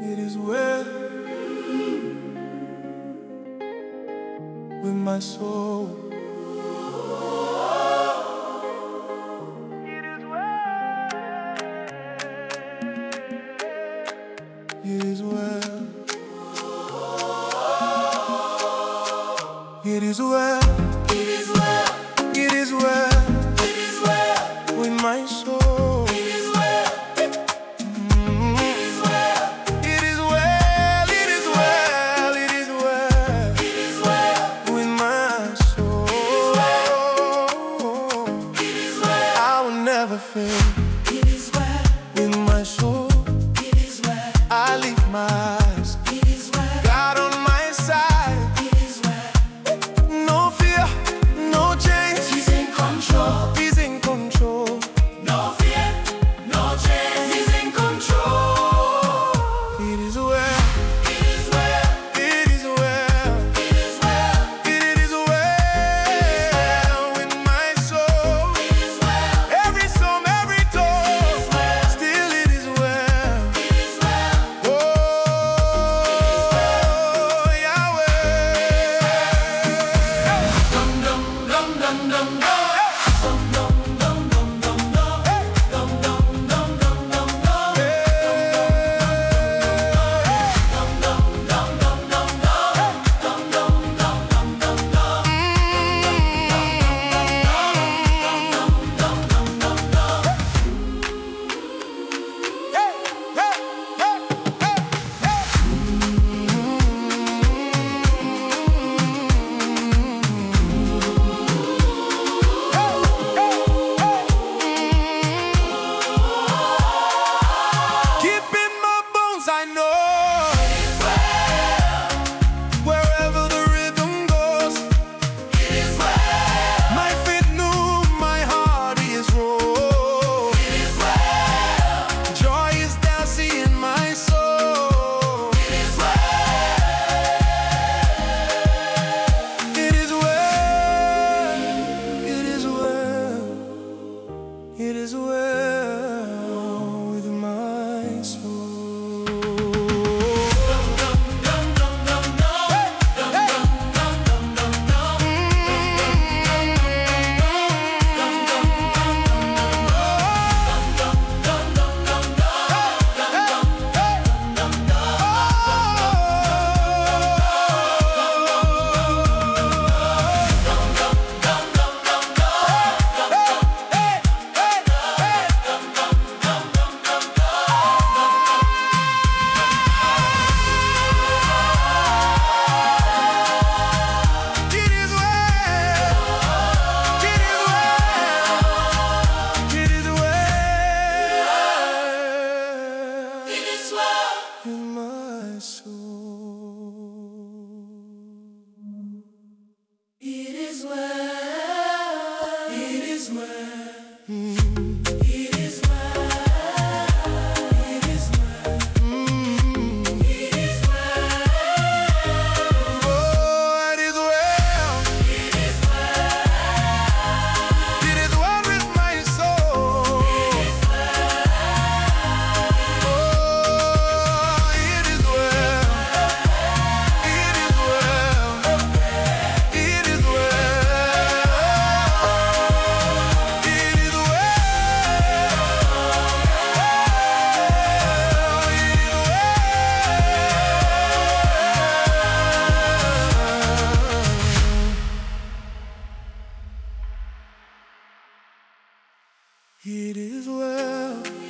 It is well with my soul. It is well. It is well. It is well. It is well. It is well It is well. with my soul. It is well. It is well. It is well. It is well. It is well It is well. with my soul. It is well. I will never fail It is well. with my soul. It is well. I lift my eyes, It is well. God on my side. It is well. No fear, no change. He's in control. He's in control. No fear, no change. He's in control. It is well. It is well. It is well. It is well. It is well with my soul. It is well. Every storm, every toil, still it is well. It is well. Oh, Yahweh. Dum dum dum dum dum dum. Dum dum dum dum dum dum. Dum dum dum dum dum dum. Dum dum dum dum dum dum. Dum dum dum dum dum dum. Keep in my bones, I know. Wherever the rhythm goes, It is well. my feet move, my heart is roll. It is well. Joy is dancing in my soul. It is well. It is well. It is well. It is well with my soul. Dum dum dum dum dum dum. Dum dum dum dum dum dum. It is well. It is well. It is well It is well. in my soul. It is well. It is well. It is well. It is well. It is well. Oh, it is well. It is well. It is well with my soul. Oh, it is well. It is well. It is well. It is well. It is well.